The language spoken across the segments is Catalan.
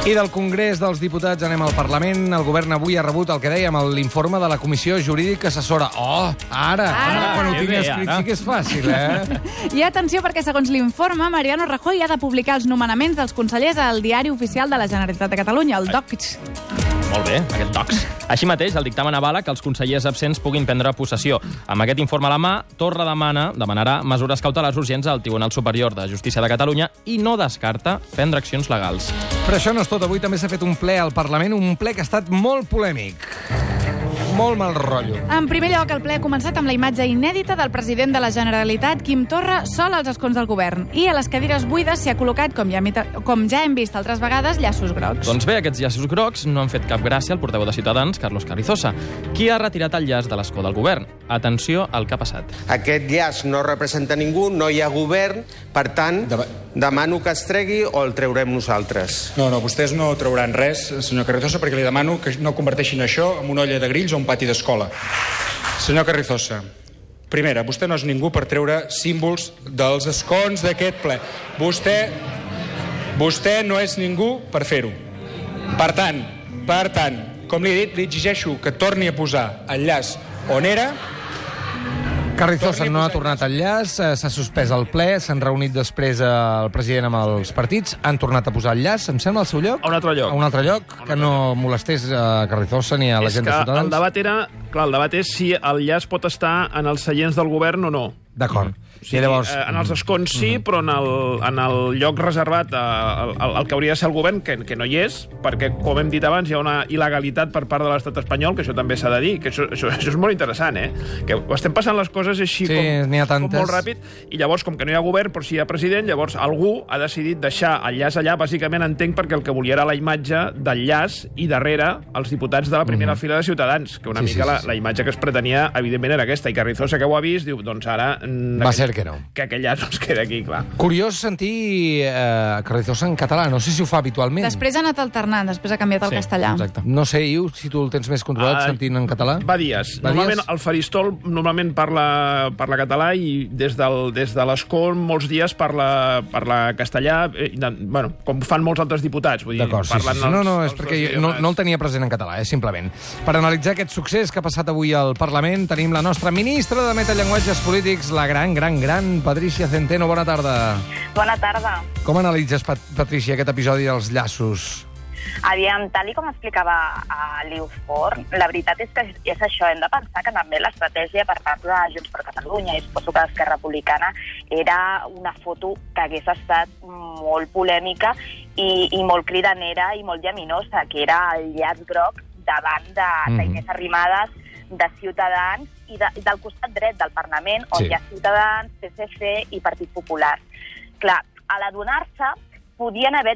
I del Congrés dels Diputats anem al Parlament. El govern avui ha rebut el que dèiem, l'informe de la Comissió Jurídica Assessora. Ara, quan ho tinc escrit sí que és fàcil, I atenció, perquè segons l'informe, Mariano Rajoy ha de publicar els nomenaments dels consellers al Diari Oficial de la Generalitat de Catalunya, el DOCS. Molt bé, aquest DOCS. Així mateix, el dictamen avala que els consellers absents puguin prendre possessió. Amb aquest informe a la mà, Torra demanarà mesures cautelars urgents al Tribunal Superior de Justícia de Catalunya i no descarta prendre accions legals. Però això no és tot. Avui també s'ha fet un ple al Parlament, un ple que ha estat molt polèmic. Molt mal rotllo. En primer lloc, el ple ha començat amb la imatge inèdita del president de la Generalitat, Quim Torra, sol als escons del govern. I a les cadires buides s'hi ha col·locat, com ja hem vist altres vegades, llaços grocs. Doncs bé, aquests llaços grocs no han fet cap gràcia al portaveu de Ciutadans, Carlos Carrizosa, qui ha retirat el llaç de l'escó del govern. Atenció al que ha passat. Aquest llaç no representa ningú, no hi ha govern, per tant, demano que es tregui o el traurem nosaltres. No, vostès no trauran res, senyor Carrizosa, perquè li demano que no converteixin això en una olla de grills o un pati d'escola. Senyor Carrizosa, primera, vostè no és ningú per treure símbols dels escons d'aquest ple. Vostè no és ningú per fer-ho. Per tant, com li he dit, li exigeixo que torni a posar el llaç on era. Carrizosa no ha tornat al llaç, s'ha suspès el ple, s'han reunit després el president amb els partits, han tornat a posar el llaç, em sembla, al seu lloc? A un altre lloc. A un altre lloc, que no molestés a Carrizosa ni a la gent de Ciutadans. El debat és si el llaç pot estar en els seients del govern o no. D'acord. Sí, llavors, en els escons sí, però en el lloc reservat al que hauria de ser el govern, que no hi és, perquè, com hem dit abans, hi ha una il·legalitat per part de l'estat espanyol, que això també s'ha de dir, que això és molt interessant, que ho estem passant les coses així com molt ràpid, i llavors, com que no hi ha govern, però sí hi ha president, llavors algú ha decidit deixar el llaç allà, bàsicament entenc perquè el que volia era la imatge del llaç i darrere els diputats de la primera fila de Ciutadans, que una mica la imatge que es pretenia, evidentment, era aquesta, i Carrizosa, que ho ha vist, diu, doncs ara... Va ser que no. Que aquell llaç no es queda aquí, clar. Curiós sentir Carrizosa en català, no sé si ho fa habitualment. Després ha anat alternant, després ha canviat al castellà. Exacte. No sé, Iu, si tu el tens més controlat sentint en català. Va dies. Normalment el Faristol parla català i des de l'escó molts dies parla castellà, bueno, com fan molts altres diputats. D'acord, sí. No, és perquè no el tenia present en català, simplement. Per analitzar aquest succés que ha passat avui al Parlament, tenim la nostra ministra de Metallenguatges Polítics, la gran Patrícia Centeno. Bona tarda. Bona tarda. Com analitzes, Patrícia, aquest episodi dels llaços? Aviam, tal com explicava a Liu Forn, la veritat és que és això, hem de pensar que també l'estratègia per part de Junts per Catalunya i suposo que d'Esquerra Republicana era una foto que hagués estat molt polèmica i molt cridanera i molt llaminosa, que era el llaç groc davant d'Inés Arrimadas, de Ciutadans i del costat dret del Parlament, on hi ha Ciutadans, PSC i Partit Popular. Clar, a l'adonar-se, podien haver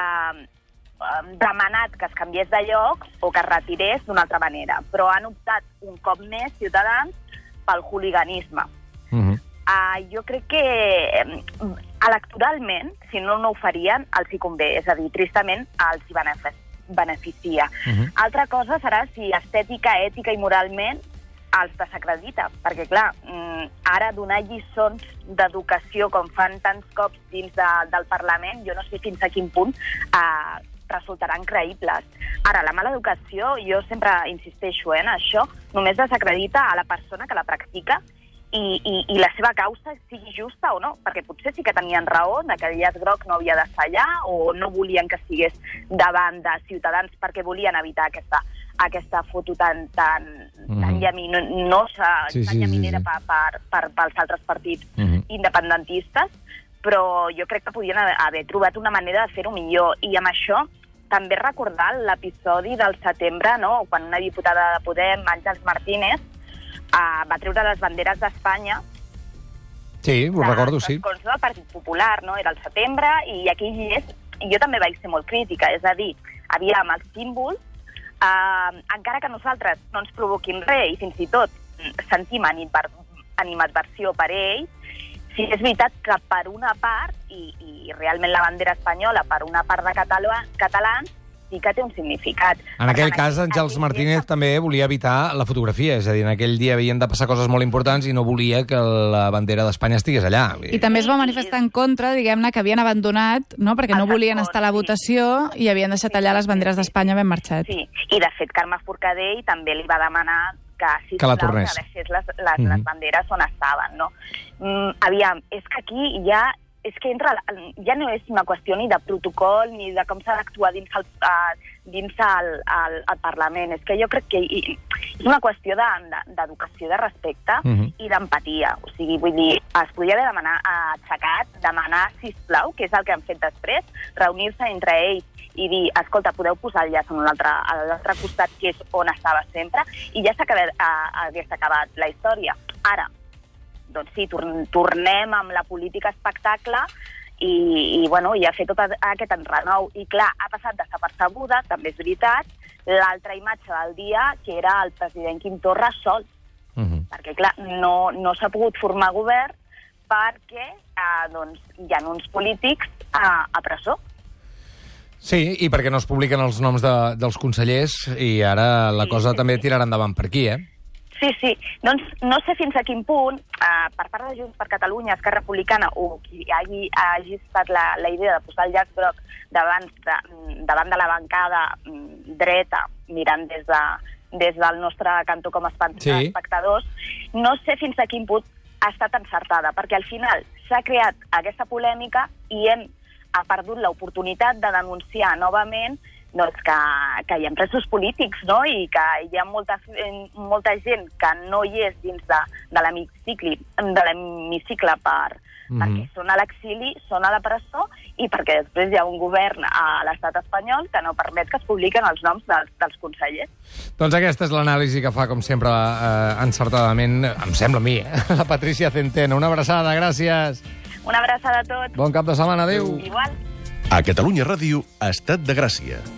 demanat que es canviés de lloc o que es retirés d'una altra manera, però han optat un cop més Ciutadans pel hooliganisme. Jo crec que electoralment, si no ho farien, els hi convé, és a dir, tristament els hi beneficia. Altra cosa serà si estètica, ètica i moralment els desacredita, perquè, clar, ara donar lliçons d'educació com fan tants cops dins del Parlament, jo no sé fins a quin punt resultaran creïbles. Ara, la mala educació, jo sempre insisteixo en això, només desacredita a la persona que la practica i la seva causa sigui justa o no, perquè potser sí que tenien raó que el llaç groc no havia d'estar allà o no volien que estigués davant de Ciutadans perquè volien evitar aquesta foto tan llaminosa, tan llaminera pels altres partits independentistes, però jo crec que podien haver trobat una manera de fer-ho millor. I amb això també recordar l'episodi del setembre, quan una diputada de Podem, Àngels Martínez, va treure les banderes d'Espanya. Sí, ho recordo, sí. Dels del Partit Popular, era el setembre, i aquell jo també vaig ser molt crítica, és a dir, aviam, els símbols, encara que nosaltres no ens provoquin res i fins i tot sentim animadversió per ells, sí és veritat que per una part, i realment la bandera espanyola per una part de catalans, sí que té un significat. En aquell cas, Àngels Martínez també volia evitar la fotografia, és a dir, en aquell dia havien de passar coses molt importants i no volia que la bandera d'Espanya estigués allà. I també es va manifestar en contra, diguem-ne, que havien abandonat, no?, perquè no volien estar a la votació i havien deixat allà les banderes d'Espanya ben marxat. Sí, i de fet Carme Forcadell també li va demanar que la tornés. Que deixés les banderes on estaven, no? Aviam, és que aquí ja no és una qüestió ni de protocol ni de com s'ha d'actuar dins el Parlament. És que jo crec que és una qüestió d'educació, de respecte i d'empatia. O sigui, vull dir, es podia haver demanar, sisplau, que és el que han fet després, reunir-se entre ells i dir, escolta, podeu posar el llaç a l'altre costat, que és on estava sempre, i ja hagués acabat la història. Ara, doncs sí, tornem amb la política espectacle i ha fet tot aquest enrenou. I clar, ha passat desapercebuda, també és veritat, l'altra imatge del dia, que era el president Quim Torra sol. Perquè, clar, no s'ha pogut formar govern perquè hi ha uns polítics a presó. Sí, i perquè no es publiquen els noms dels consellers i ara la cosa també tirarà endavant per aquí, Sí. Doncs no sé fins a quin punt, per part de Junts per Catalunya, Esquerra Republicana, o qui hagi estat la idea de posar el llaç groc davant de la bancada dreta, mirant des del nostre cantó com a espectadors, no sé fins a quin punt ha estat encertada, perquè al final s'ha creat aquesta polèmica i ha perdut l'oportunitat de denunciar novament que hi ha presos polítics, no?, i que hi ha molta gent que no hi és dins de l'hemicicle perquè són a l'exili, són a la presó i perquè després hi ha un govern a l'estat espanyol que no permet que es publiquen els noms dels consellers. Doncs aquesta és l'anàlisi que fa, com sempre, encertadament, em sembla a mi, la Patricia Centeno. Una abraçada, gràcies. Una abraçada a tots. Bon cap de setmana, adéu. Igual. A Catalunya Ràdio, Estat de Gràcia.